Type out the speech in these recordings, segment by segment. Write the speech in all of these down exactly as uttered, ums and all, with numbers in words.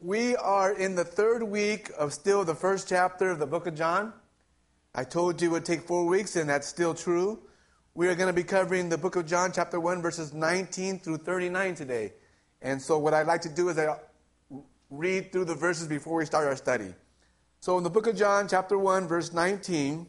We are in the third week of still the first chapter of the book of John. I told you it would take four weeks, and that's still true. We are going to be covering the book of John, chapter one, verses nineteen through thirty-nine today. And so what I'd like to do is I read through the verses before we start our study. So in the book of John, chapter one, verse nineteen,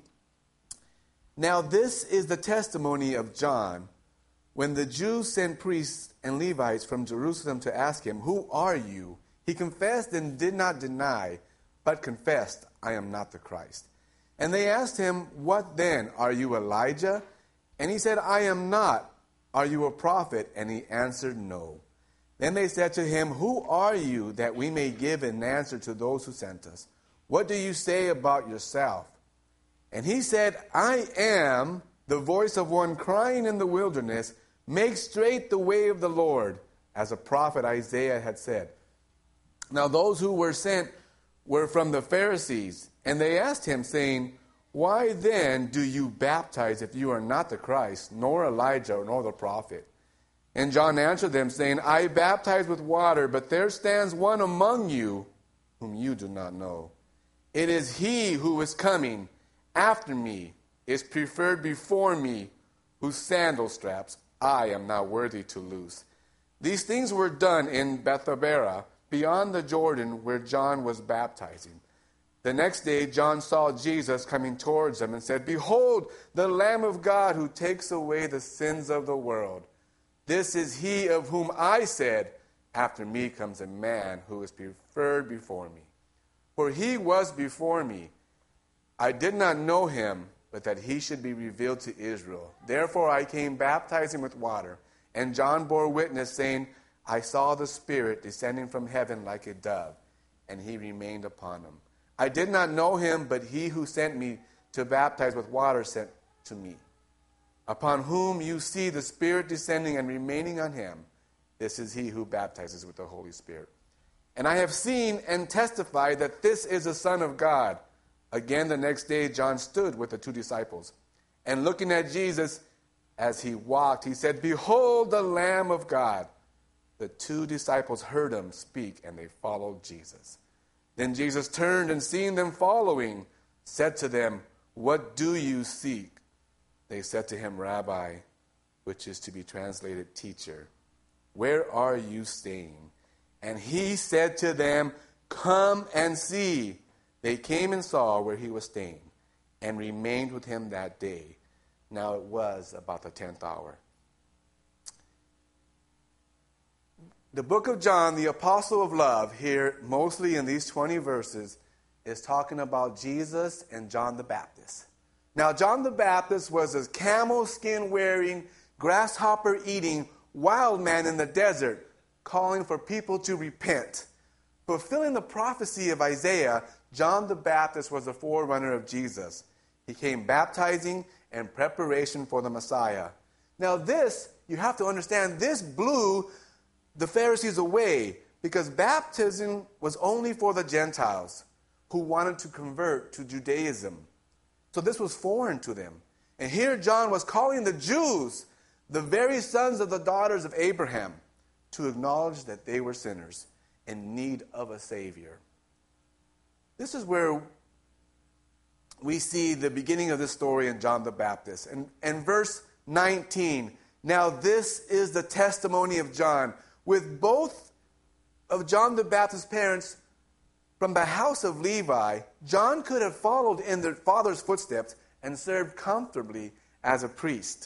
now this is the testimony of John, when the Jews sent priests and Levites from Jerusalem to ask him, "Who are you?" He confessed and did not deny, but confessed, "I am not the Christ." And they asked him, "What then? Are you Elijah?" And he said, "I am not. Are you a prophet?" And he answered, "No." Then they said to him, "Who are you, that we may give an answer to those who sent us? What do you say about yourself?" And he said, "I am the voice of one crying in the wilderness, 'Make straight the way of the Lord,' as a prophet Isaiah had said." Now those who were sent were from the Pharisees, and they asked him, saying, "Why then do you baptize if you are not the Christ, nor Elijah, nor the prophet?" And John answered them, saying, "I baptize with water, but there stands one among you whom you do not know. It is he who is coming after me, is preferred before me, whose sandal straps I am not worthy to loose." These things were done in Bethabara, beyond the Jordan, where John was baptizing. The next day John saw Jesus coming towards him and said, "Behold, the Lamb of God who takes away the sins of the world. This is he of whom I said, 'After me comes a man who is preferred before me.' For he was before me. I did not know him, but that he should be revealed to Israel. Therefore I came baptizing with water. And John bore witness, saying, 'I saw the Spirit descending from heaven like a dove, and he remained upon him. I did not know him, but he who sent me to baptize with water said to me, upon whom you see the Spirit descending and remaining on him, this is he who baptizes with the Holy Spirit. And I have seen and testified that this is the Son of God.' Again the next day John stood with the two disciples, and looking at Jesus as he walked, he said, 'Behold the Lamb of God.' The two disciples heard him speak, and they followed Jesus. Then Jesus turned and seeing them following, said to them, 'What do you seek?' They said to him, 'Rabbi,' which is to be translated teacher, 'where are you staying?' And he said to them, 'Come and see.' They came and saw where he was staying, and remained with him that day. Now it was about the tenth hour. The book of John, the apostle of love, here mostly in these twenty verses, is talking about Jesus and John the Baptist. Now, John the Baptist was a camel skin wearing, grasshopper eating wild man in the desert, calling for people to repent. Fulfilling the prophecy of Isaiah, John the Baptist was the forerunner of Jesus. He came baptizing in preparation for the Messiah. Now this, you have to understand, this blew the Pharisees away, because baptism was only for the Gentiles who wanted to convert to Judaism. So this was foreign to them. And here John was calling the Jews, the very sons of the daughters of Abraham, to acknowledge that they were sinners in need of a Savior. This is where we see the beginning of this story in John the Baptist. And, and verse nineteen, now this is the testimony of John. With both of John the Baptist's parents from the house of Levi, John could have followed in their father's footsteps and served comfortably as a priest.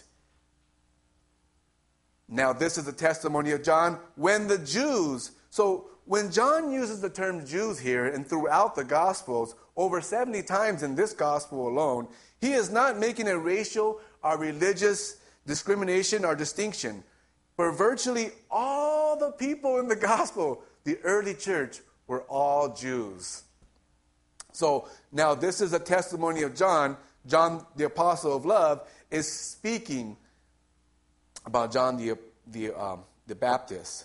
Now this is the testimony of John when the Jews, so when John uses the term Jews here and throughout the Gospels, over seventy times in this Gospel alone, he is not making a racial or religious discrimination or distinction. For virtually all the people in the gospel, the early church, were all Jews. So now this is a testimony of John. John, the apostle of love, is speaking about John the the um, the Baptist.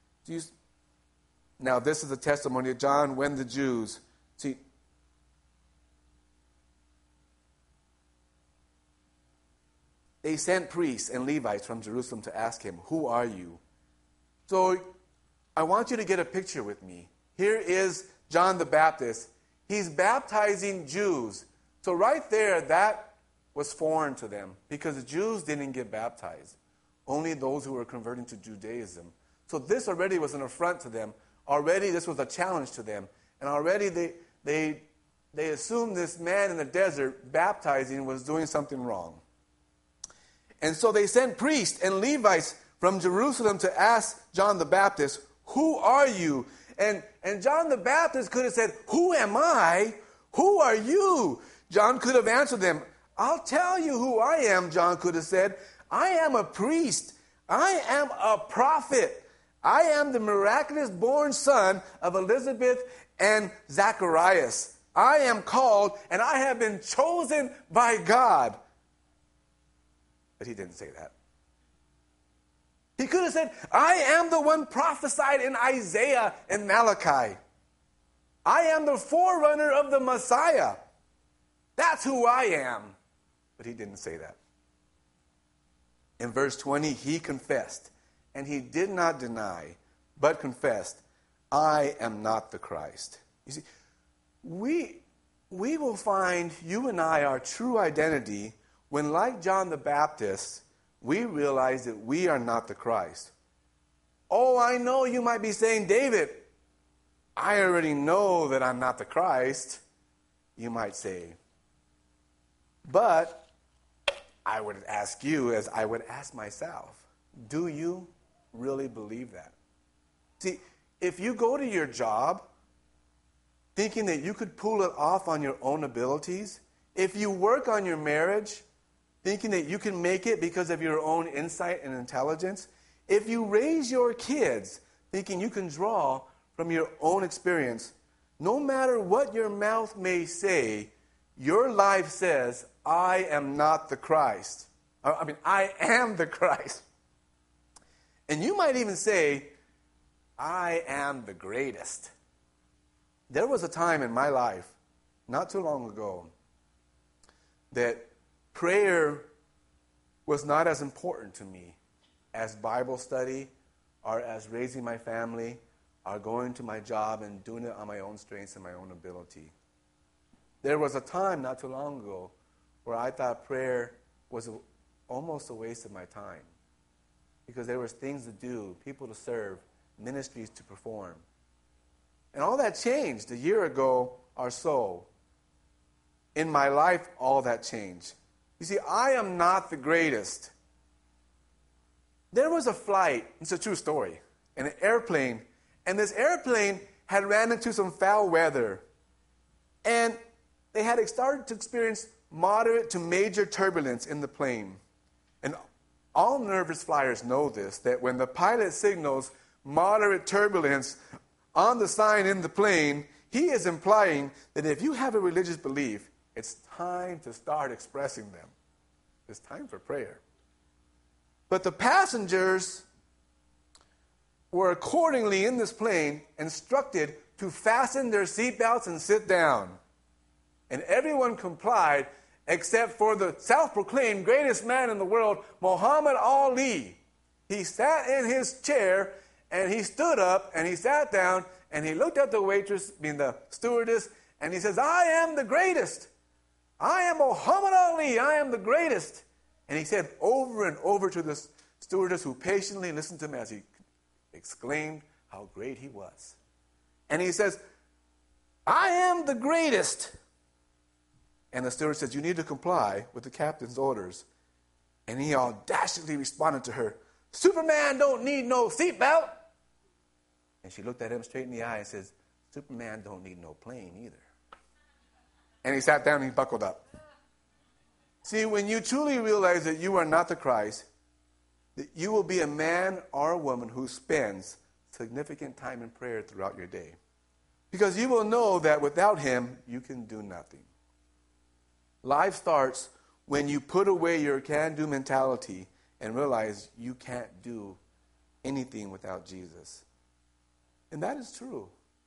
Now this is a testimony of John when the Jews see. They sent priests and Levites from Jerusalem to ask him, "Who are you?" So I want you to get a picture with me. here is John the Baptist. He's baptizing Jews. So right there, that was foreign to them because the Jews didn't get baptized. Only those who were converting to Judaism. So this already was an affront to them. Already this was a challenge to them. And already they they they assumed this man in the desert baptizing was doing something wrong. And so they sent priests and Levites from Jerusalem to ask John the Baptist, "Who are you?" And, and John the Baptist could have said, "Who am I? Who are you?" John could have answered them, "I'll tell you who I am," John could have said. "I am a priest. I am a prophet. I am the miraculous born son of Elizabeth and Zacharias. I am called and I have been chosen by God." But he didn't say that. He could have said, "I am the one prophesied in Isaiah and Malachi. I am the forerunner of the Messiah. That's who I am." But he didn't say that. In verse twenty, he confessed, and he did not deny, but confessed, "I am not the Christ." You see, we, we will find, you and I, our true identity when, like John the Baptist, we realize that we are not the Christ. Oh, I know you might be saying, "David, I already know that I'm not the Christ," you might say. But I would ask you, as I would ask myself, do you really believe that? See, if you go to your job thinking that you could pull it off on your own abilities, if you work on your marriage thinking that you can make it because of your own insight and intelligence, if you raise your kids thinking you can draw from your own experience, no matter what your mouth may say, your life says, "I am not the Christ." I mean, I am the Christ. And you might even say, "I am the greatest." There was a time in my life, not too long ago, that prayer was not as important to me as Bible study or as raising my family or going to my job and doing it on my own strengths and my own ability. There was a time not too long ago where I thought prayer was a, almost a waste of my time because there was things to do, people to serve, ministries to perform. And all that changed a year ago or so. In my life, all that changed. You see, I am not the greatest. There was a flight, it's a true story, in an airplane, and this airplane had ran into some foul weather. And they had started to experience moderate to major turbulence in the plane. And all nervous flyers know this, that when the pilot signals moderate turbulence on the sign in the plane, he is implying that if you have a religious belief, it's time to start expressing them. It's time for prayer. But the passengers were accordingly in this plane instructed to fasten their seatbelts and sit down. And everyone complied except for the self-proclaimed greatest man in the world, Muhammad Ali. He sat in his chair and he stood up and he sat down and he looked at the waitress, being the stewardess, and he says, "I am the greatest. I am Muhammad Ali. I am the greatest." And he said over and over to the stewardess, who patiently listened to him as he exclaimed how great he was. And he says, "I am the greatest." And the steward says, "You need to comply with the captain's orders." And he audaciously responded to her, "Superman don't need no seatbelt." And she looked at him straight in the eye and says, "Superman don't need no plane either." And he sat down and he buckled up. See, when you truly realize that you are not the Christ, that you will be a man or a woman who spends significant time in prayer throughout your day. Because you will know that without him, you can do nothing. Life starts when you put away your can-do mentality and realize you can't do anything without Jesus. And that is true.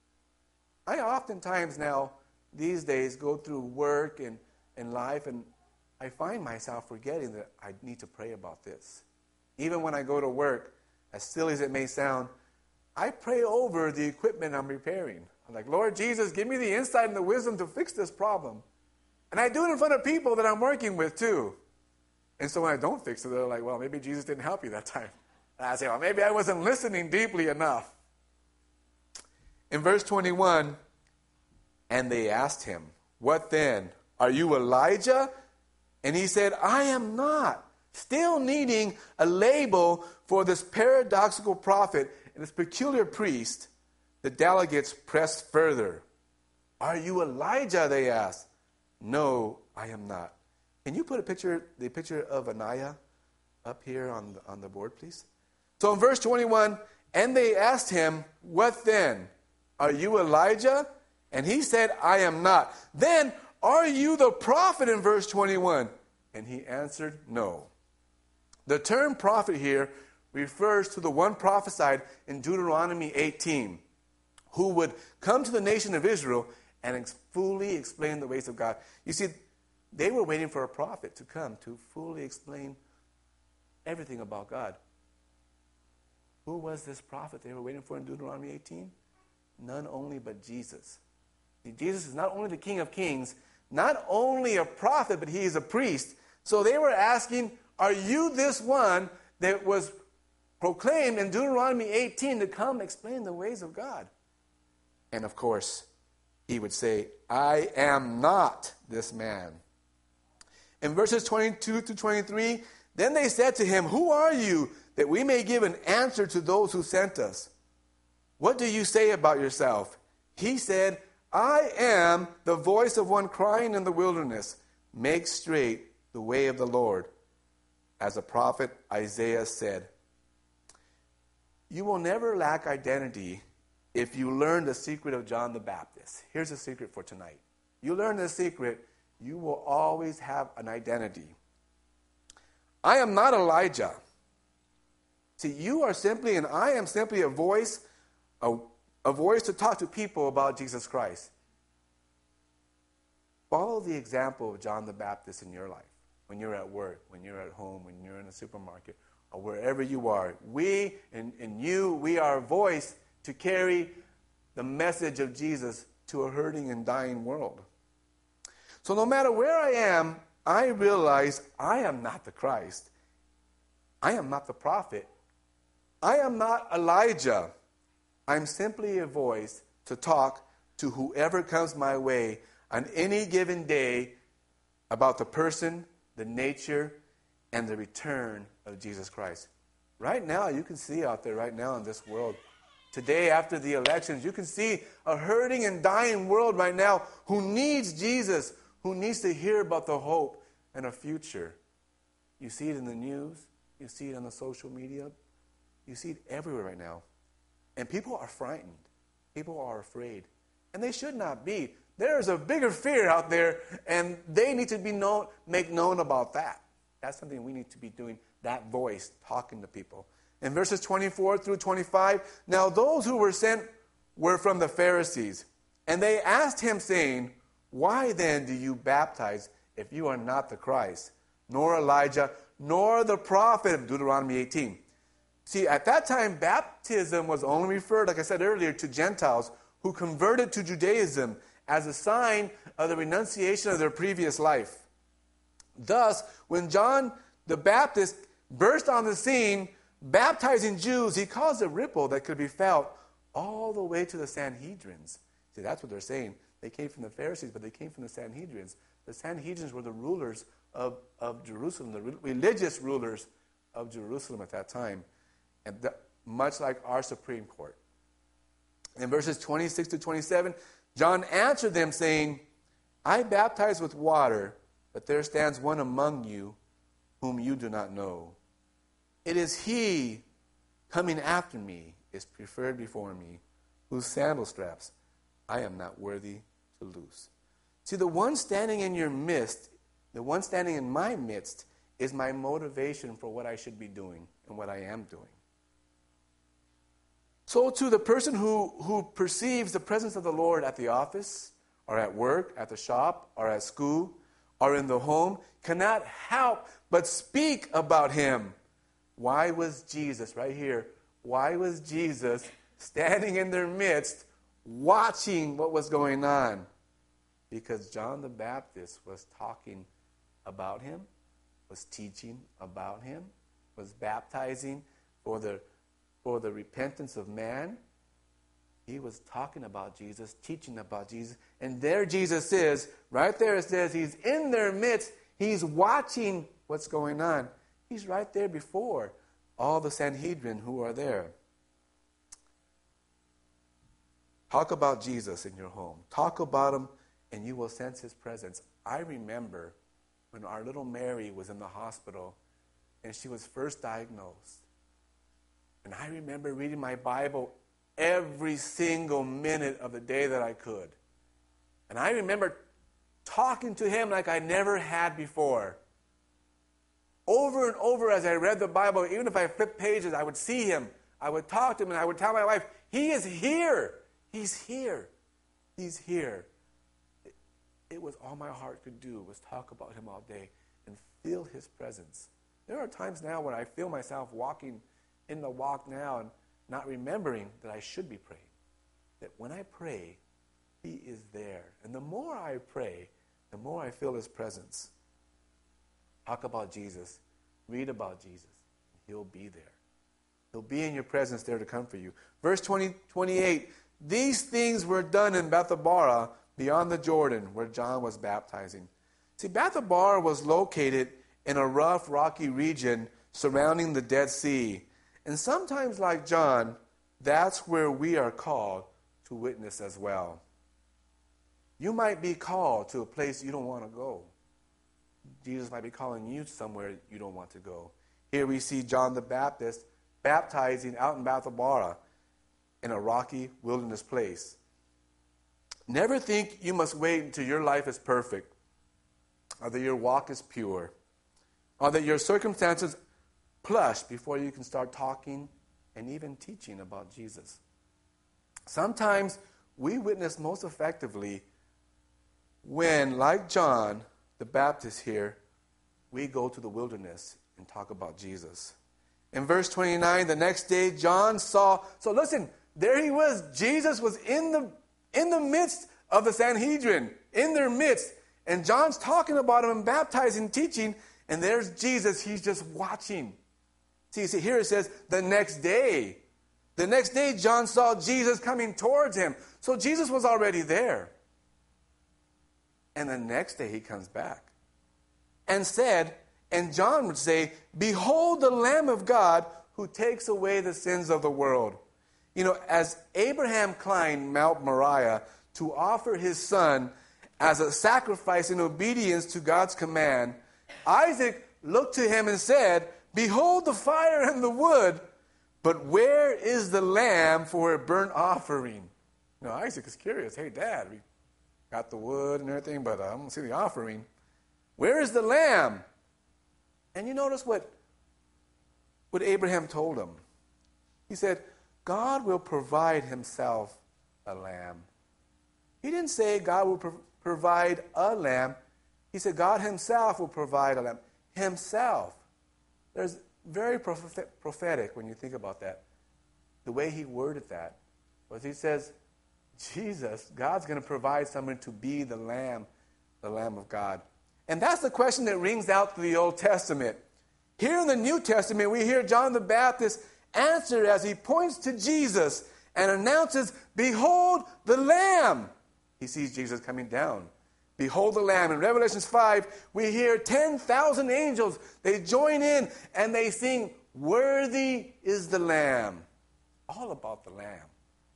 I oftentimes now, these days, go through work and, and life, and I find myself forgetting that I need to pray about this. Even when I go to work, as silly as it may sound, I pray over the equipment I'm repairing. I'm like, Lord Jesus, give me the insight and the wisdom to fix this problem. And I do it in front of people that I'm working with too. And so when I don't fix it, they're like, well, maybe Jesus didn't help you that time. And I say, well, maybe I wasn't listening deeply enough. In verse twenty-one, and they asked him, what then? Are you Elijah? And he said, I am not. Still needing a label for this paradoxical prophet and this peculiar priest, the delegates pressed further. Are you Elijah? They asked. No, I am not. Can you put a picture, the picture of Ananias up here on the, on the board, please? So in verse twenty-one, and they asked him, what then? Are you Elijah? And he said, I am not. Then, are you the prophet in verse twenty-one? And he answered, no. The term prophet here refers to the one prophesied in Deuteronomy eighteen, who would come to the nation of Israel and ex- fully explain the ways of God. You see, they were waiting for a prophet to come to fully explain everything about God. Who was this prophet they were waiting for in Deuteronomy eighteen? None only but Jesus. See, Jesus is not only the King of Kings, not only a prophet, but he is a priest. So they were asking, are you this one that was proclaimed in Deuteronomy eighteen to come explain the ways of God? And of course, he would say, I am not this man. In verses twenty-two to twenty-three, then they said to him, who are you, that we may give an answer to those who sent us? What do you say about yourself? He said, I am the voice of one crying in the wilderness, make straight the way of the Lord. As the prophet Isaiah said, you will never lack identity if you learn the secret of John the Baptist. Here's the secret for tonight. You learn the secret, you will always have an identity. I am not Elijah. See, you are simply, and I am simply a voice, a, a voice to talk to people about Jesus Christ. Follow the example of John the Baptist in your life. When you're at work, when you're at home, when you're in a supermarket, or wherever you are. We, and, and you, we are a voice to carry the message of Jesus to a hurting and dying world. So no matter where I am, I realize I am not the Christ. I am not the prophet. I am not Elijah. I'm simply a voice to talk to whoever comes my way on any given day about the person, the nature, and the return of Jesus Christ. Right now, you can see out there right now in this world, today after the elections, you can see a hurting and dying world right now who needs Jesus, who needs to hear about the hope and a future. You see it in the news. You see it on the social media. You see it everywhere right now. And people are frightened. People are afraid. And they should not be. There is a bigger fear out there, and they need to be known, make known about that. That's something we need to be doing, that voice, talking to people. In verses twenty-four through twenty-five, now those who were sent were from the Pharisees. And they asked him, saying, why then do you baptize if you are not the Christ, nor Elijah, nor the prophet of Deuteronomy eighteen? See, at that time, baptism was only referred, like I said earlier, to Gentiles who converted to Judaism as a sign of the renunciation of their previous life. Thus, when John the Baptist burst on the scene, baptizing Jews, he caused a ripple that could be felt all the way to the Sanhedrins. See, that's what they're saying. They came from the Pharisees, but they came from the Sanhedrins. The Sanhedrins were the rulers of, of Jerusalem, the re- religious rulers of Jerusalem at that time, and the, much like our Supreme Court. In verses twenty-six to twenty-seven, John answered them, saying, I baptize with water, but there stands one among you whom you do not know. It is he coming after me, is preferred before me, whose sandal straps I am not worthy to loose. See, the one standing in your midst, the one standing in my midst, is my motivation for what I should be doing and what I am doing. So to the person who, who perceives the presence of the Lord at the office, or at work, at the shop, or at school, or in the home, cannot help but speak about him. Why was Jesus, right here, why was Jesus standing in their midst, watching what was going on. Because John the Baptist was talking about him, was teaching about him, was baptizing for the, for the repentance of man. He was talking about Jesus, teaching about Jesus. And there Jesus is. Right there it says he's in their midst. He's watching what's going on. He's right there before all the Sanhedrin who are there. Talk about Jesus in your home. Talk about him and you will sense his presence. I remember when our little Mary was in the hospital and she was first diagnosed. And I remember reading my Bible every single minute of the day that I could. And I remember talking to him like I never had before. Over and over as I read the Bible, even if I flipped pages, I would see him. I would talk to him and I would tell my wife, he is here. He's here. He's here. It, it was all my heart could do was talk about him all day and feel his presence. There are times now when I feel myself walking in the walk now and not remembering that I should be praying. That when I pray, he is there. And the more I pray, the more I feel his presence. Talk about Jesus. Read about Jesus. He'll be there. He'll be in your presence there to comfort you. Verse twenty, twenty-eight, these things were done in Bethabara beyond the Jordan where John was baptizing. See, Bethabara was located in a rough, rocky region surrounding the Dead Sea. And sometimes, like John, that's where we are called to witness as well. You might be called to a place you don't want to go. Jesus might be calling you somewhere you don't want to go. Here we see John the Baptist baptizing out in Bethabara in a rocky wilderness place. Never think you must wait until your life is perfect, or that your walk is pure, or that your circumstances plush before you can start talking and even teaching about Jesus. Sometimes we witness most effectively when, like John the Baptist here, we go to the wilderness and talk about Jesus. In verse twenty-nine, the next day John saw, so listen, there he was. Jesus was in the, in the midst of the Sanhedrin, in their midst. And John's talking about him and baptizing, teaching, and there's Jesus. He's just watching. See, see, here it says, the next day. The next day, John saw Jesus coming towards him. So Jesus was already there. And the next day, he comes back and said, and John would say, behold the Lamb of God who takes away the sins of the world. You know, as Abraham climbed Mount Moriah to offer his son as a sacrifice in obedience to God's command, Isaac looked to him and said, behold the fire and the wood, but where is the lamb for a burnt offering? Now, Isaac is curious. Hey, Dad, we got the wood and everything, but I don't see the offering. Where is the lamb? And you notice what, what Abraham told him. He said, God will provide himself a lamb. He didn't say God will pro- provide a lamb. He said God himself will provide a lamb. Himself. There's very prophetic when you think about that. The way he worded that was he says, Jesus, God's going to provide someone to be the Lamb, the Lamb of God. And that's the question that rings out through the Old Testament. Here in the New Testament, we hear John the Baptist answer as he points to Jesus and announces, behold the Lamb. He sees Jesus coming down. Behold the Lamb. In Revelation five, we hear ten thousand angels. They join in and they sing, worthy is the Lamb. All about the Lamb.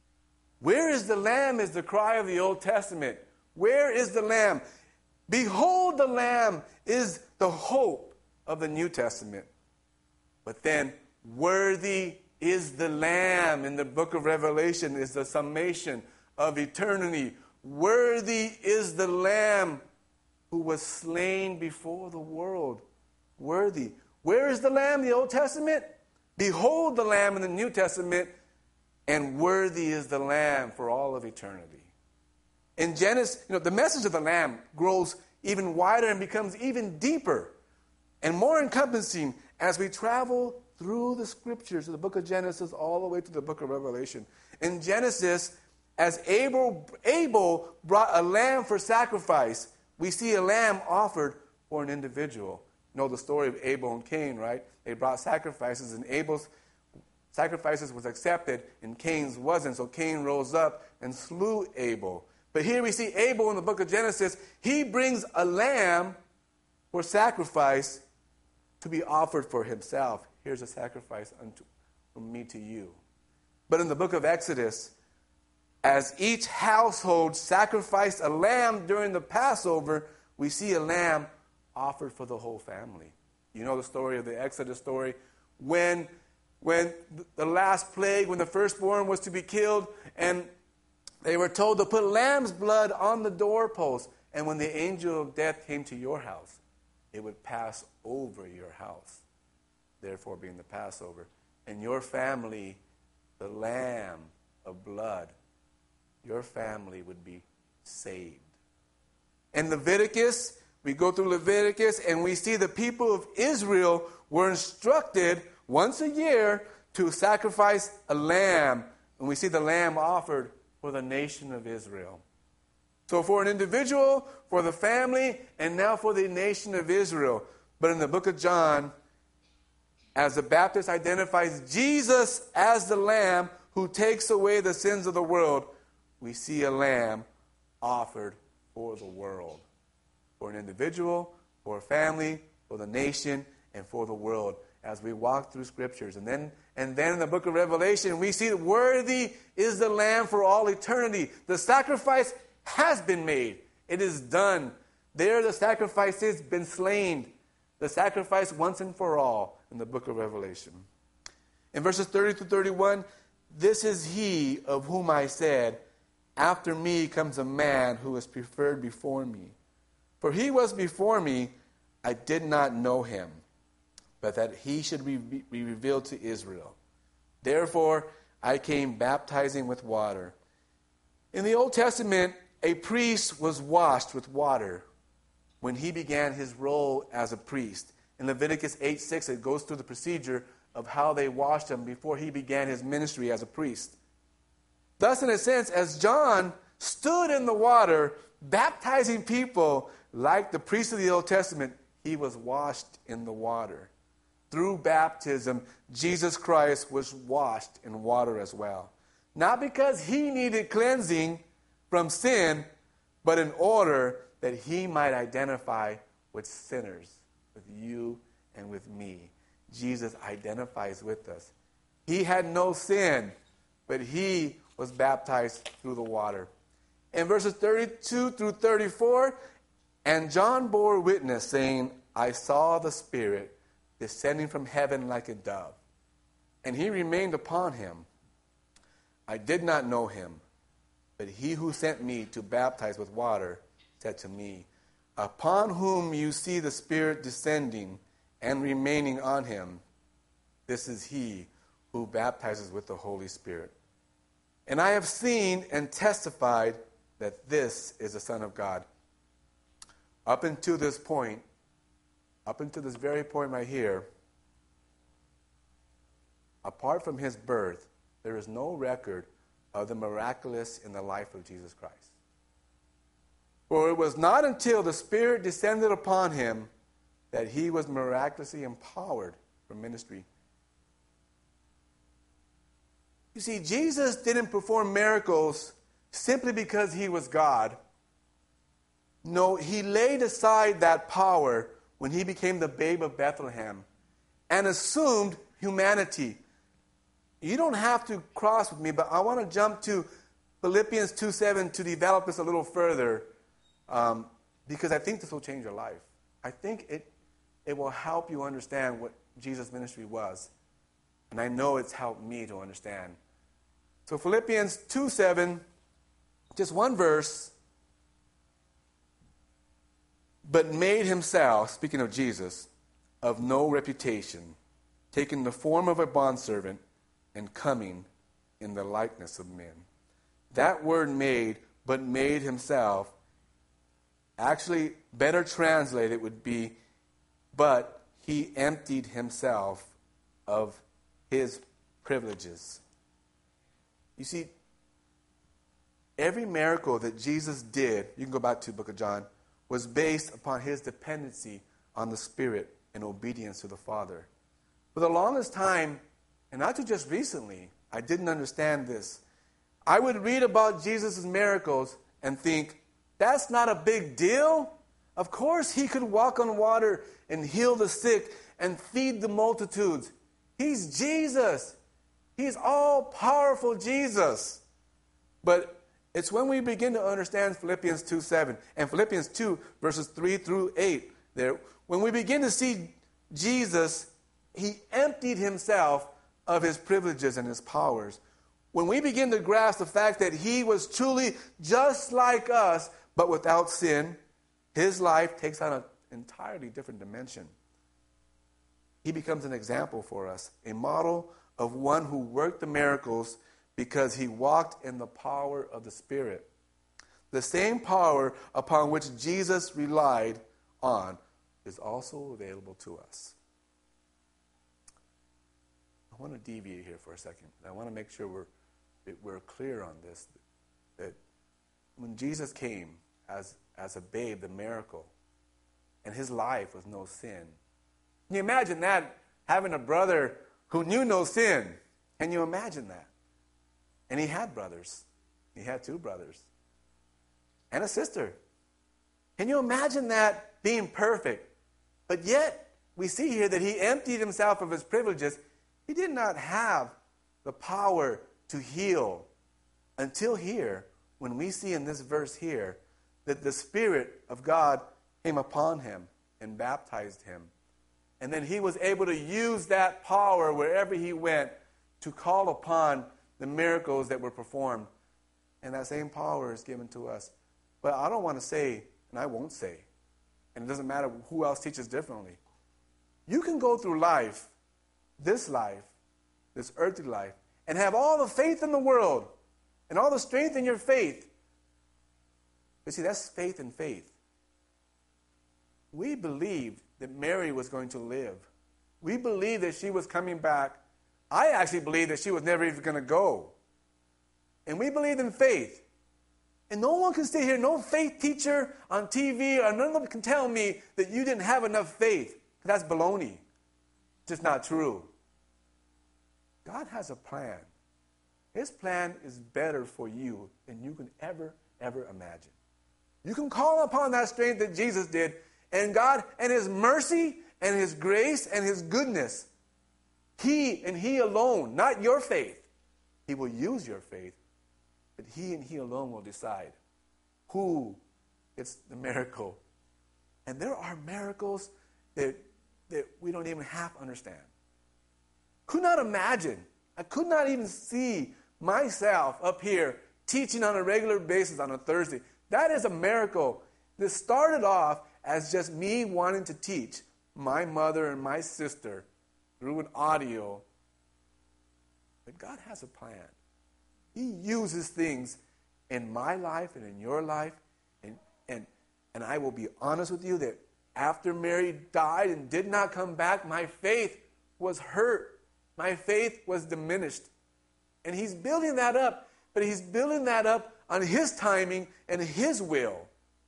Where is the Lamb is the cry of the Old Testament. Where is the Lamb? Behold the Lamb is the hope of the New Testament. But then, worthy is the Lamb in the book of Revelation is the summation of eternity. Worthy is the Lamb who was slain before the world. Worthy. Where is the Lamb in the Old Testament? Behold the Lamb in the New Testament. And worthy is the Lamb for all of eternity. In Genesis, you know, the message of the Lamb grows even wider and becomes even deeper and more encompassing as we travel through the scriptures, to the book of Genesis, all the way to the book of Revelation. In Genesis, as Abel, Abel brought a lamb for sacrifice, we see a lamb offered for an individual. You know the story of Abel and Cain, right? They brought sacrifices, and Abel's sacrifices was accepted, and Cain's wasn't. So Cain rose up and slew Abel. But here we see Abel in the book of Genesis. He brings a lamb for sacrifice to be offered for himself. Here's a sacrifice unto from me to you. But in the book of Exodus, as each household sacrificed a lamb during the Passover, we see a lamb offered for the whole family. You know the story of the Exodus story. When, when the last plague, when the firstborn was to be killed, and they were told to put lamb's blood on the doorpost, and when the angel of death came to your house, it would pass over your house, therefore being the Passover. And your family, the lamb of blood, your family would be saved. In Leviticus, we go through Leviticus and we see the people of Israel were instructed once a year to sacrifice a lamb. And we see the lamb offered for the nation of Israel. So for an individual, for the family, and now for the nation of Israel. But in the book of John, as the Baptist identifies Jesus as the lamb who takes away the sins of the world, we see a lamb offered for the world. For an individual, for a family, for the nation, and for the world. As we walk through scriptures. And then, and then in the book of Revelation, we see that worthy is the lamb for all eternity. The sacrifice has been made. It is done. There the sacrifice has been slain. The sacrifice once and for all in the book of Revelation. In verses thirty to thirty-one, this is he of whom I said, after me comes a man who is preferred before me. For he was before me, I did not know him, but that he should be, be revealed to Israel. Therefore, I came baptizing with water. In the Old Testament, a priest was washed with water when he began his role as a priest. In Leviticus eight six, it goes through the procedure of how they washed him before he began his ministry as a priest. Thus, in a sense, as John stood in the water, baptizing people like the priest of the Old Testament, he was washed in the water. Through baptism, Jesus Christ was washed in water as well. Not because he needed cleansing from sin, but in order that he might identify with sinners, with you and with me. Jesus identifies with us. He had no sin, but he was baptized through the water. In verses thirty-two through thirty-four, and John bore witness, saying, I saw the Spirit descending from heaven like a dove, and he remained upon him. I did not know him, but he who sent me to baptize with water said to me, upon whom you see the Spirit descending and remaining on him, this is he who baptizes with the Holy Spirit. And I have seen and testified that this is the Son of God. Up until this point, up until this very point right here, apart from his birth, there is no record of the miraculous in the life of Jesus Christ. For it was not until the Spirit descended upon him that he was miraculously empowered for ministry. You see, Jesus didn't perform miracles simply because he was God. No, he laid aside that power when he became the babe of Bethlehem and assumed humanity. You don't have to cross with me, but I want to jump to Philippians two seven to develop this a little further, um, because I think this will change your life. I think it, it will help you understand what Jesus' ministry was. And I know it's helped me to understand. So Philippians two seven, just one verse. But made himself, speaking of Jesus, of no reputation, taking the form of a bondservant and coming in the likeness of men. That word made, but made himself, actually better translated would be, but he emptied himself of his privileges. You see, every miracle that Jesus did, you can go back to the book of John, was based upon his dependency on the Spirit and obedience to the Father. For the longest time, and not just recently, I didn't understand this. I would read about Jesus' miracles and think, that's not a big deal. Of course he could walk on water and heal the sick and feed the multitudes. He's Jesus. He's all-powerful Jesus. But it's when we begin to understand Philippians two seven and Philippians two verses three through eight there, when we begin to see Jesus, he emptied himself of his privileges and his powers. When we begin to grasp the fact that he was truly just like us, but without sin, his life takes on an entirely different dimension. He becomes an example for us, a model of one who worked the miracles because he walked in the power of the Spirit. The same power upon which Jesus relied on is also available to us. I want to deviate here for a second. I want to make sure we're, that we're clear on this, that when Jesus came as, as a babe, the miracle, and his life was no sin. Can you imagine that, having a brother who knew no sin? Can you imagine that? And he had brothers. He had two brothers. And a sister. Can you imagine that being perfect? But yet, we see here that he emptied himself of his privileges. He did not have the power to heal until here, when we see in this verse here that the Spirit of God came upon him and baptized him. And then he was able to use that power wherever he went to call upon the miracles that were performed. And that same power is given to us. But I don't want to say, and I won't say, and it doesn't matter who else teaches differently. You can go through life, this life, this earthly life, and have all the faith in the world and all the strength in your faith. But see, that's faith in faith. We believed that Mary was going to live. We believed that she was coming back. I actually believed that she was never even going to go. And we believed in faith. And no one can stay here, no faith teacher on T V, or none of them can tell me that you didn't have enough faith. That's baloney. It's just not true. God has a plan. His plan is better for you than you can ever, ever imagine. You can call upon that strength that Jesus did, and God and his mercy and his grace and his goodness, he and he alone, not your faith. He will use your faith, but he and he alone will decide who gets the miracle. And there are miracles that, that we don't even half understand. Could not imagine. I could not even see myself up here teaching on a regular basis on a Thursday. That is a miracle. This started off as just me wanting to teach my mother and my sister through an audio. But God has a plan. He uses things in my life and in your life. And, and, and I will be honest with you that after Mary died and did not come back, my faith was hurt. My faith was diminished. And he's building that up. But he's building that up on his timing and his will.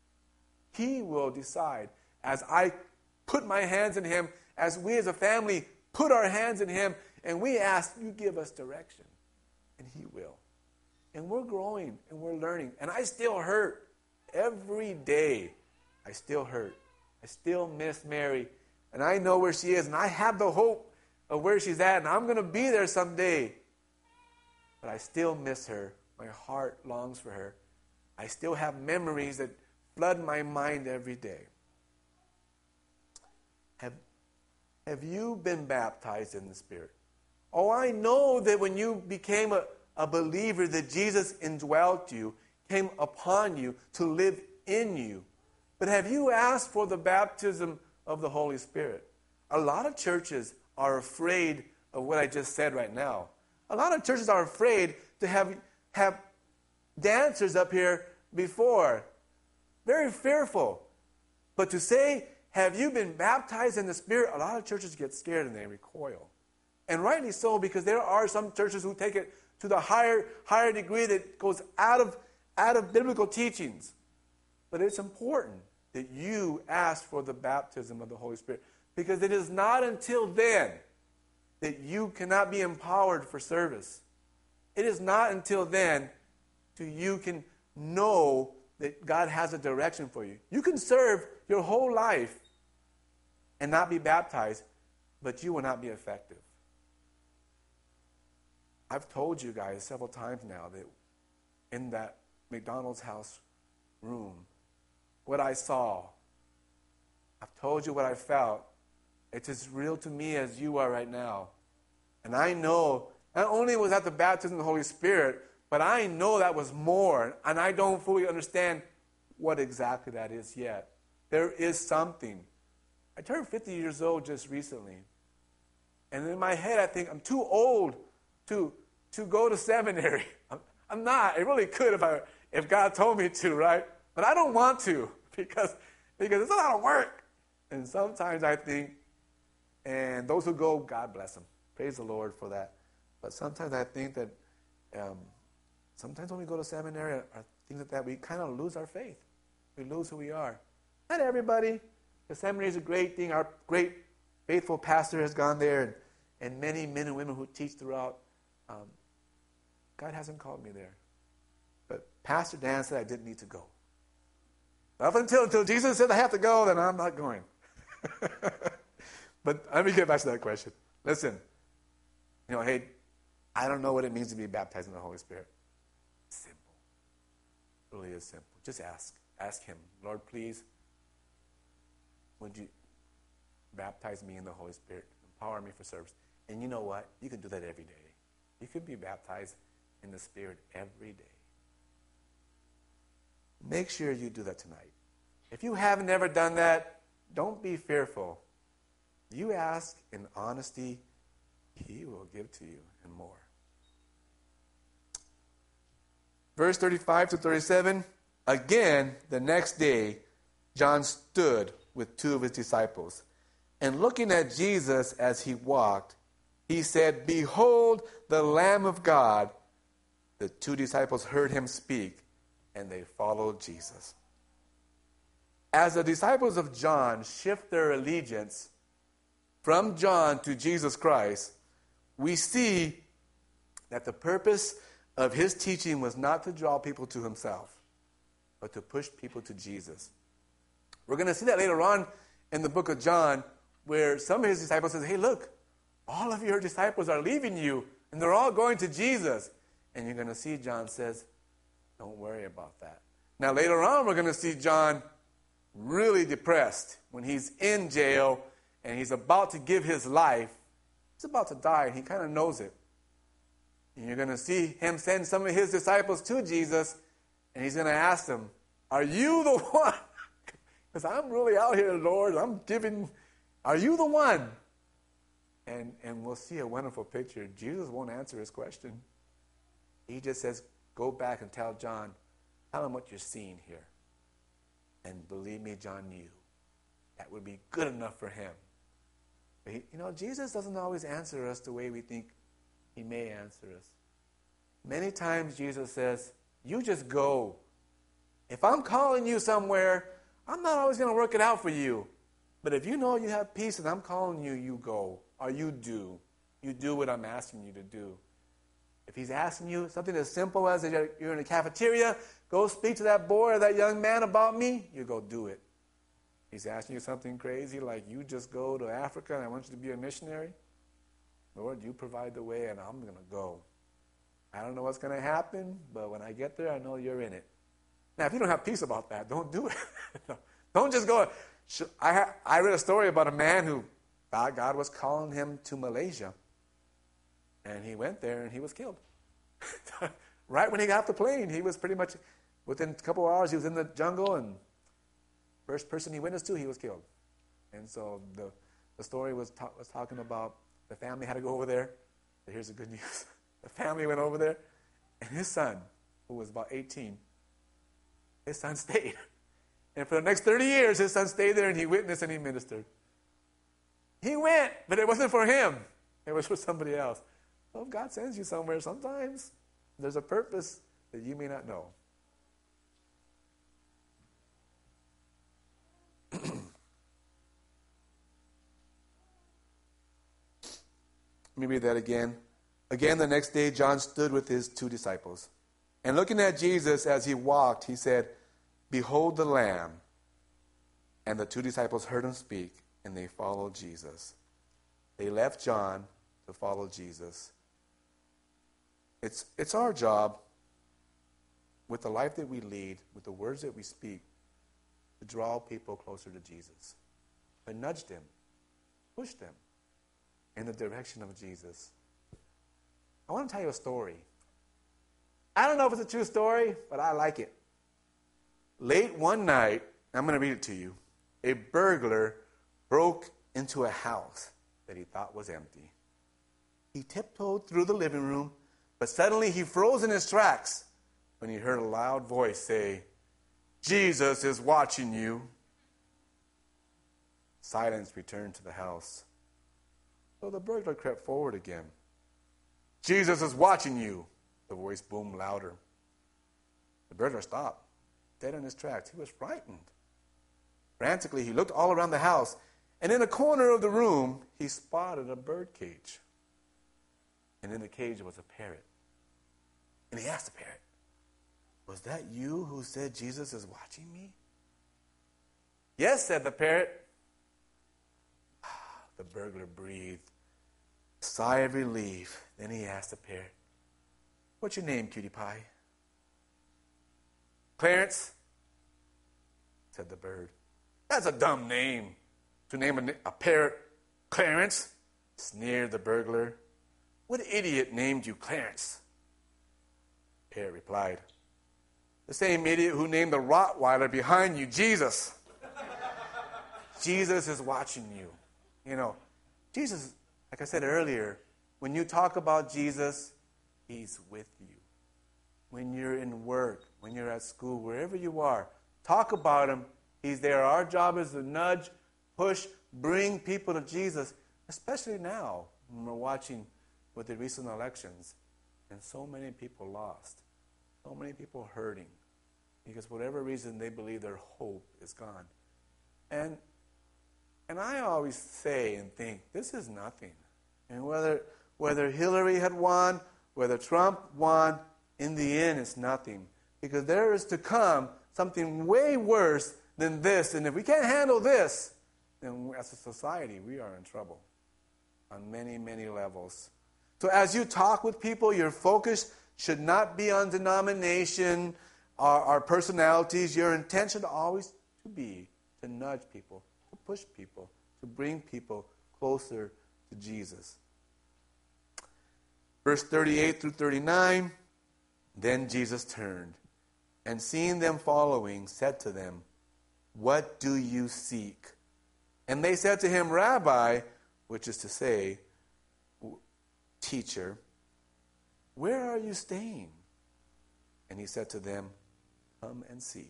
He will decide. As I put my hands in him, as we as a family put our hands in him, and we ask, you give us direction. And he will. And we're growing and we're learning. And I still hurt. Every day, I still hurt. I still miss Mary. And I know where she is. And I have the hope of where she's at. And I'm going to be there someday. But I still miss her. My heart longs for her. I still have memories that flood my mind every day. Have, have you been baptized in the Spirit? Oh, I know that when you became a, a believer, that Jesus indwelt you, came upon you to live in you. But have you asked for the baptism of the Holy Spirit? A lot of churches are afraid of what I just said right now. A lot of churches are afraid to have, have dancers up here before. Very fearful. But to say, have you been baptized in the Spirit? A lot of churches get scared and they recoil. And rightly so, because there are some churches who take it to the higher, higher degree that goes out of, out of biblical teachings. But it's important that you ask for the baptism of the Holy Spirit, because it is not until then that you cannot be empowered for service. It is not until then that you can know that God has a direction for you. You can serve your whole life and not be baptized, but you will not be effective. I've told you guys several times now that in that McDonald's house room, what I saw, I've told you what I felt. It's as real to me as you are right now. And I know, not only was that the baptism of the Holy Spirit, but I know that was more, and I don't fully understand what exactly that is yet. There is something. I turned fifty years old just recently. And in my head, I think I'm too old to, to go to seminary. I'm, I'm not. I really could if I if God told me to, right? But I don't want to because, because it's a lot of work. And sometimes I think, and those who go, God bless them. Praise the Lord for that. But sometimes I think that um, sometimes when we go to seminary or things like that, we kind of lose our faith. We lose who we are. Not everybody. The seminary is a great thing. Our great faithful pastor has gone there, and, and many men and women who teach throughout. Um, God hasn't called me there. But Pastor Dan said I didn't need to go. Up until, until Jesus said I have to go, then I'm not going. But let me get back to that question. Listen, you know, hey, I don't know what it means to be baptized in the Holy Spirit. It's simple. It really is simple. Just ask. Ask him, Lord, please, would you baptize me in the Holy Spirit? Empower me for service. And you know what? You can do that every day. You can be baptized in the Spirit every day. Make sure you do that tonight. If you have never done that, don't be fearful. You ask in honesty, he will give to you and more. Verse thirty-five to thirty-seven, again, the next day, John stood with two of his disciples. And looking at Jesus as he walked, he said, "Behold the Lamb of God." The two disciples heard him speak, and they followed Jesus. As the disciples of John shift their allegiance from John to Jesus Christ, we see that the purpose of his teaching was not to draw people to himself, but to push people to Jesus. We're going to see that later on in the book of John, where some of his disciples says, "Hey, look, all of your disciples are leaving you, and they're all going to Jesus." And you're going to see John says, "Don't worry about that." Now, later on, we're going to see John really depressed when he's in jail and he's about to give his life. He's about to die, and he kind of knows it. And you're going to see him send some of his disciples to Jesus, and he's going to ask them, "Are you the one?" Because I'm really out here, Lord. I'm giving, are you the one? And, and we'll see a wonderful picture. Jesus won't answer his question. He just says, "Go back and tell John, tell him what you're seeing here." And believe me, John knew that would be good enough for him. But he, you know, Jesus doesn't always answer us the way we think he may answer us. Many times Jesus says, "You just go. If I'm calling you somewhere, I'm not always going to work it out for you. But if you know you have peace and I'm calling you, you go. Or you do. You do what I'm asking you to do." If he's asking you something as simple as you're in a cafeteria, go speak to that boy or that young man about me, you go do it. He's asking you something crazy like you just go to Africa and I want you to be a missionary. Lord, you provide the way and I'm going to go. I don't know what's going to happen, but when I get there, I know you're in it. Now, if you don't have peace about that, don't do it. Don't just go. I, ha- I read a story about a man who thought God was calling him to Malaysia. And he went there and he was killed. Right when he got off the plane, he was pretty much, within a couple of hours, he was in the jungle, and first person he witnessed to, he was killed. And so the, the story was, ta- was talking about the family had to go over there. But here's the good news. The family went over there, and his son, who was about eighteen, his son stayed. And for the next thirty years, his son stayed there, and he witnessed and he ministered. He went, but it wasn't for him. It was for somebody else. Well, if God sends you somewhere, sometimes there's a purpose that you may not know. Let me read that again. Again, the next day, John stood with his two disciples. And looking at Jesus as he walked, he said, "Behold the Lamb." And the two disciples heard him speak, and they followed Jesus. They left John to follow Jesus. It's, it's our job, with the life that we lead, with the words that we speak, to draw people closer to Jesus. But nudge them, push them in the direction of Jesus. I want to tell you a story. I don't know if it's a true story, but I like it. Late one night, I'm going to read it to you, a burglar broke into a house that he thought was empty. He tiptoed through the living room, but suddenly he froze in his tracks when he heard a loud voice say, "Jesus is watching you." Silence returned to the house. So the burglar crept forward again. "Jesus is watching you." The voice boomed louder. The burglar stopped, dead in his tracks. He was frightened. Frantically, he looked all around the house, and in a corner of the room, he spotted a bird cage. And in the cage was a parrot. And he asked the parrot, "Was that you who said Jesus is watching me?" "Yes," said the parrot. The burglar breathed a sigh of relief. Then he asked the parrot, "What's your name, cutie pie?" "Clarence," said the bird. "That's a dumb name, to name a, a parrot Clarence," sneered the burglar. "What idiot named you Clarence?" The parrot replied, "The same idiot who named the Rottweiler behind you Jesus." Jesus is watching you. You know, Jesus, like I said earlier, when you talk about Jesus, he's with you. When you're in work, when you're at school, wherever you are, talk about him. He's there. Our job is to nudge, push, bring people to Jesus, especially now when we're watching with the recent elections and so many people lost, so many people hurting because for whatever reason they believe their hope is gone. And and I always say and think, this is nothing. And whether whether Hillary had won, whether Trump won, in the end it's nothing. Because there is to come something way worse than this. And if we can't handle this, then as a society we are in trouble on many, many levels. So as you talk with people, your focus should not be on denomination or, or personalities. Your intention always to be to nudge people, to push people, to bring people closer to Jesus. Verse thirty-eight through thirty-nine, then Jesus turned, and seeing them following, said to them, "What do you seek?" And they said to him, "Rabbi," which is to say, teacher, "where are you staying?" And he said to them, "Come and see."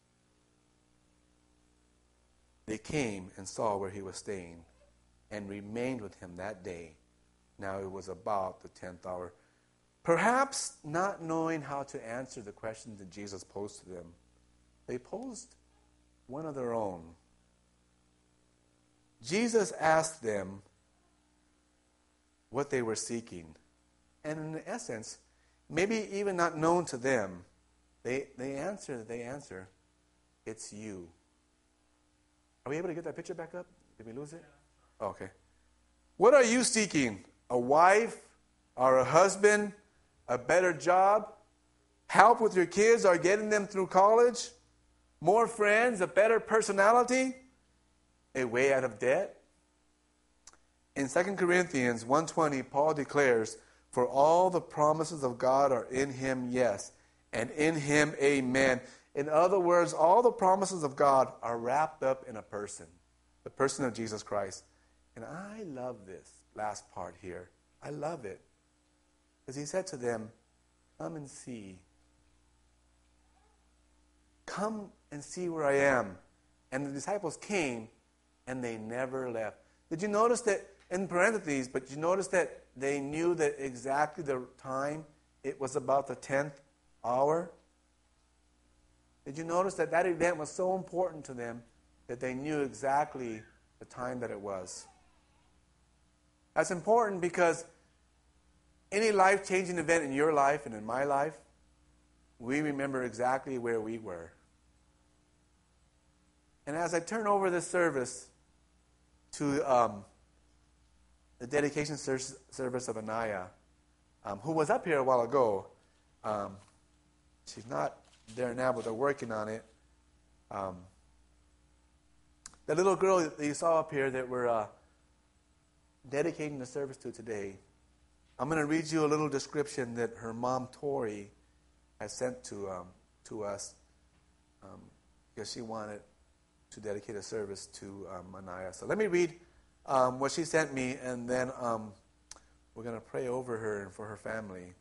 They came and saw where he was staying and remained with him that day. Now it was about the tenth hour. Perhaps not knowing how to answer the questions that Jesus posed to them, they posed one of their own. Jesus asked them what they were seeking. And in essence, maybe even not known to them, they, they answer, they answer, "It's you." Are we able to get that picture back up? Did we lose it? Oh, okay. What are you seeking? A wife or a husband? A better job? Help with your kids or getting them through college? More friends? A better personality? A way out of debt? In Second Corinthians one twenty, Paul declares, "For all the promises of God are in him, yes, and in him, amen." In other words, all the promises of God are wrapped up in a person, the person of Jesus Christ. And I love this last part here. I love it. Because he said to them, "Come and see. Come and see where I am." And the disciples came, and they never left. Did you notice that in parentheses, but you notice that they knew that exactly the time, it was about the tenth hour. Did you notice that that event was so important to them that they knew exactly the time that it was? That's important because any life-changing event in your life and in my life, we remember exactly where we were. And as I turn over this service to um, the dedication ser- service of Anaya, um, who was up here a while ago, um, she's not there now, but they're working on it. Um, the little girl that you saw up here that we're uh, dedicating the service to today, I'm going to read you a little description that her mom, Tori, has sent to um, to us um, because she wanted to dedicate a service to um, Anaya. So let me read um, what she sent me, and then um, we're going to pray over her and for her family.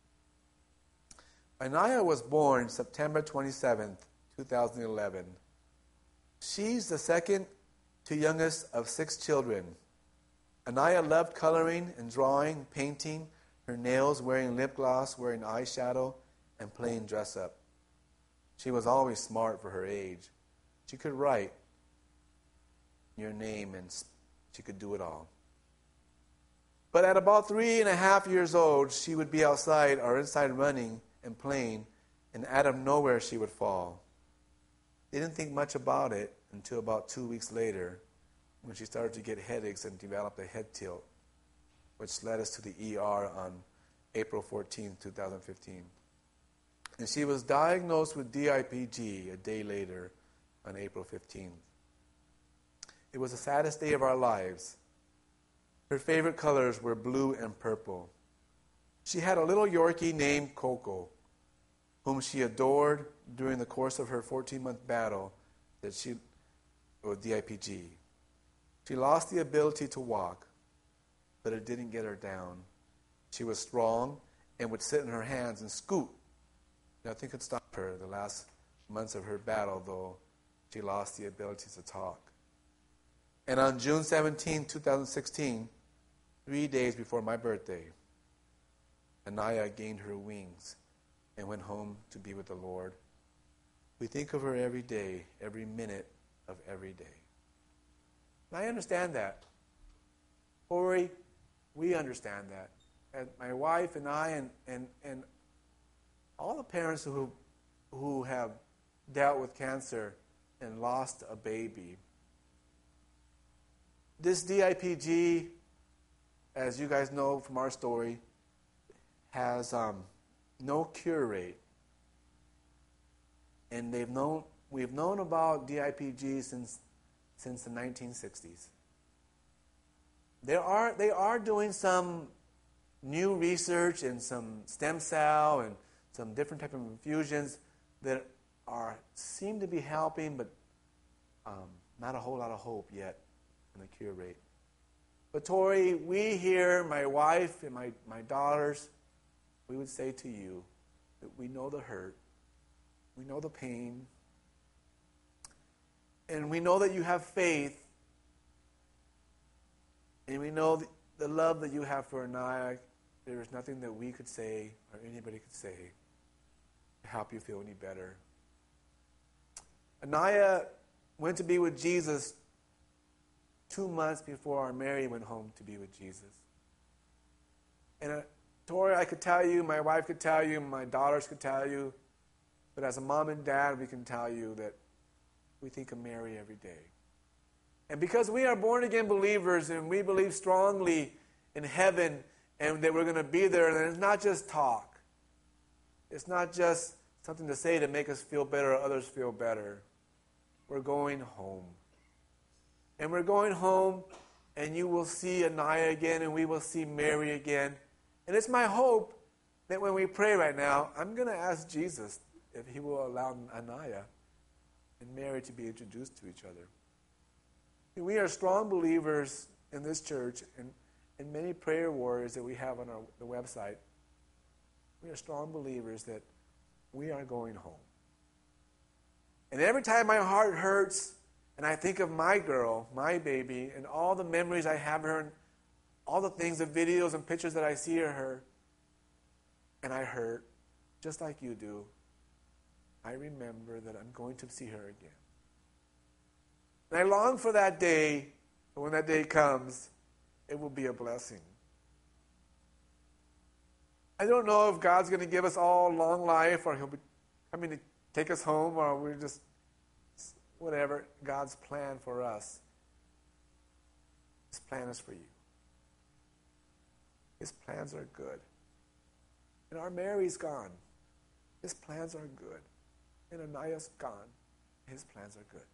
Anaya was born September twenty-seventh, twenty eleven. She's the second to youngest of six children. Anaya loved coloring and drawing, painting her nails, wearing lip gloss, wearing eyeshadow, and playing dress-up. She was always smart for her age. She could write your name, and she could do it all. But at about three and a half years old, she would be outside or inside running and playing, and out of nowhere she would fall. They didn't think much about it until about two weeks later, when she started to get headaches and developed a head tilt, which led us to the E R on April fourteenth, twenty fifteen. And she was diagnosed with D I P G a day later on April fifteenth. It was the saddest day of our lives. Her favorite colors were blue and purple. She had a little Yorkie named Coco, whom she adored during the course of her fourteen-month battle that she with D I P G. She lost the ability to walk, but it didn't get her down. She was strong and would sit in her hands and scoot. Nothing could stop her the last months of her battle, though she lost the ability to talk. And on June seventeenth, twenty sixteen, three days before my birthday, Anaya gained her wings and went home to be with the Lord. We think of her every day, every minute of every day. And I understand that. Ori, we understand that. And my wife and I and, and, and all the parents who, who have dealt with cancer and lost a baby. This D I P G, as you guys know from our story, has um, no cure rate. And they've known we've known about D I P G since since the nineteen sixties. There are they are doing some new research and some stem cell and some different type of infusions that are seem to be helping, but um, not a whole lot of hope yet in the cure rate. But Tori, we here, my wife and my, my daughters, we would say to you that we know the hurt, we know the pain, and we know that you have faith, and we know the, the love that you have for Anaya. There is nothing that we could say or anybody could say to help you feel any better. Anaya went to be with Jesus two months before our Mary went home to be with Jesus. And uh, Tori, I could tell you, my wife could tell you, my daughters could tell you, but as a mom and dad, we can tell you that we think of Mary every day. And because we are born-again believers and we believe strongly in heaven and that we're going to be there, and it's not just talk. It's not just something to say to make us feel better or others feel better. We're going home. And we're going home, and you will see Anaya again, and we will see Mary again. And it's my hope that when we pray right now, I'm going to ask Jesus if he will allow Anaya and Mary to be introduced to each other. We are strong believers in this church, and, and many prayer warriors that we have on our the website. We are strong believers that we are going home. And every time my heart hurts, and I think of my girl, my baby, and all the memories I have her all the things, the videos and pictures that I see of her, and I hurt, just like you do. I remember that I'm going to see her again. And I long for that day, and when that day comes, it will be a blessing. I don't know if God's going to give us all long life, or He'll be coming to take us home, or we're just, whatever, God's plan for us. His plan is for you. His plans are good. And our Mary's gone. His plans are good. And Anaya's gone. His plans are good.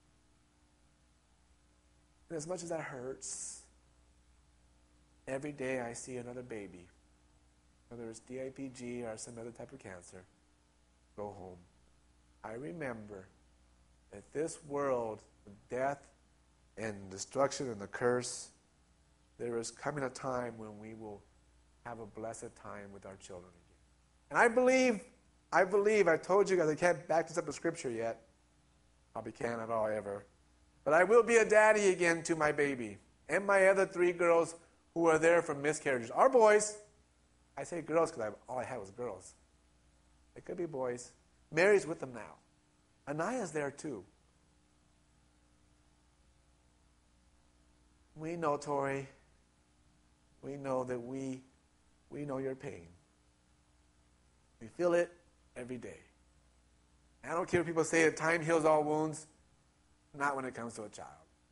And as much as that hurts, every day I see another baby, whether it's D I P G or some other type of cancer, go home. I remember that this world, the death and destruction and the curse, there is coming a time when we will have a blessed time with our children again. And I believe, I believe, I told you guys, I can't back this up with Scripture yet. Probably can't at all ever. But I will be a daddy again to my baby and my other three girls who are there from miscarriages. Our boys. I say girls because all I had was girls. It could be boys. Mary's with them now. Anaya's there too. We know, Tori, we know that we, we know your pain. We feel it every day. I don't care if people say that time heals all wounds. Not when it comes to a child.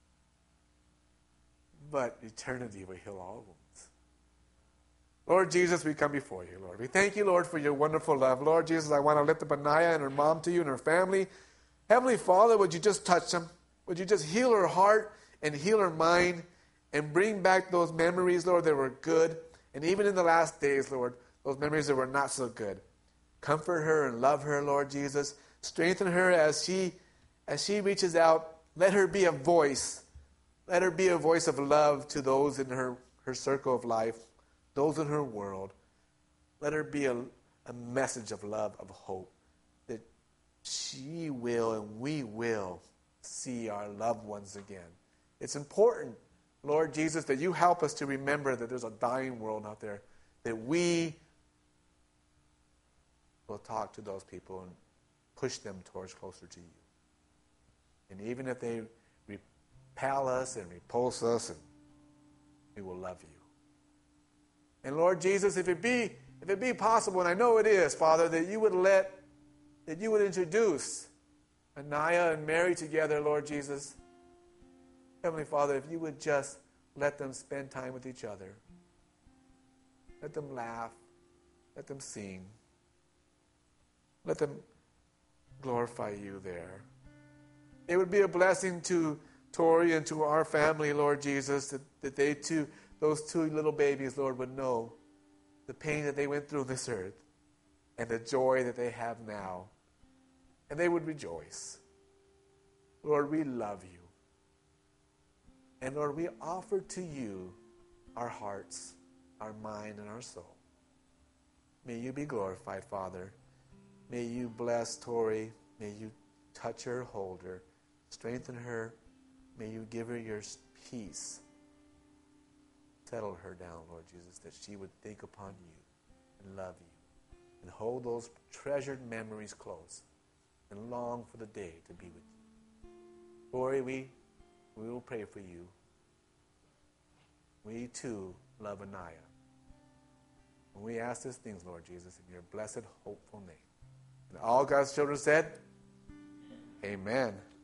But eternity will heal all wounds. Lord Jesus, we come before you, Lord. We thank you, Lord, for your wonderful love. Lord Jesus, I want to lift up Anaya and her mom to you and her family. Heavenly Father, would you just touch them? Would you just heal her heart and heal her mind and bring back those memories, Lord, that were good. And even in the last days, Lord, those memories that were not so good. Comfort her and love her, Lord Jesus. Strengthen her as she As she reaches out. Let her be a voice. Let her be a voice of love to those in her, her circle of life, those in her world. Let her be a, a message of love, of hope, that she will and we will see our loved ones again. It's important, Lord Jesus, that you help us to remember that there's a dying world out there, that we will talk to those people and push them towards closer to you. And even if they repel us and repulse us, and we will love you. And Lord Jesus, if it be if it be possible, and I know it is, Father, that you would let, that you would introduce Anaya and Mary together, Lord Jesus. Heavenly Father, if you would just let them spend time with each other. Let them laugh. Let them sing. Let them glorify you there. It would be a blessing to Tori and to our family, Lord Jesus, that, that they too, those two little babies, Lord, would know the pain that they went through on this earth and the joy that they have now. And they would rejoice. Lord, we love you. And Lord, we offer to you our hearts, our mind, and our soul. May you be glorified, Father. May you bless Tori. May you touch her, hold her. Strengthen her. May you give her your peace. Settle her down, Lord Jesus, that she would think upon you and love you and hold those treasured memories close and long for the day to be with you. Lord, we, we will pray for you. We too love Anaya. And we ask these things, Lord Jesus, in your blessed, hopeful name. And all God's children said, Amen.